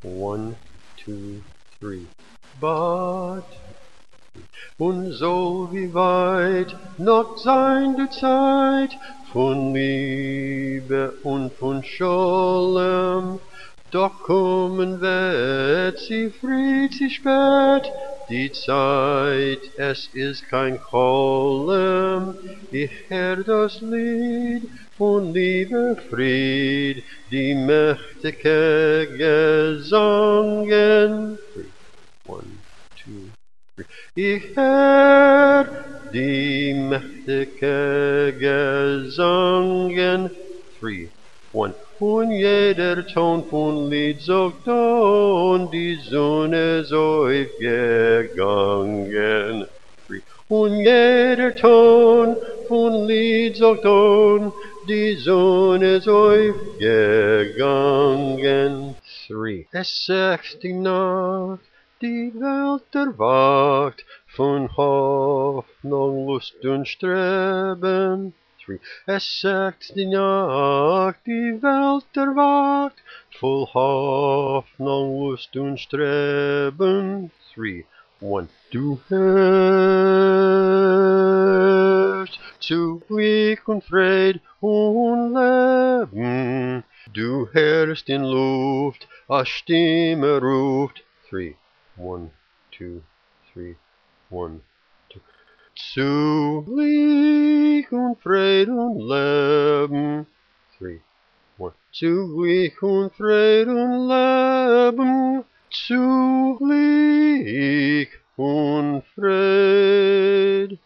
1, 2, 3. But und so wie weit noch sein die Zeit von Liebe und von Scholem, doch kommen wird sie fried, sie spät, die Zeit, es ist kein Cholem, ich hör das Lied von Liebe, Fried, die mächtige Gesangen. 1, 2, 3. Ich hör die mächtige Gesangen. 3, 1. Und jeder Ton von Lied sagt und die Sonne ist aufgegangen. 3. Und jeder Ton von Lied sagt und die Sonne ist aufgegangen. 3. Es sagt die Nacht, die Welt erwacht von Hoffnung, Lust und Streben. 3. Es sagt die Nacht, die Welt erwacht voll Hoffnung, Lust und Streben. 3, 1. Du hörst zu Glück und Fried und Leben. Du hörst in Luft, a Stimme ruft. 3, 1, 2, 3, 1, 2. Zu Glück und Fried und Leben. 3, 1. Zu Glück und Fried und Leben. Zu Glück und Fried.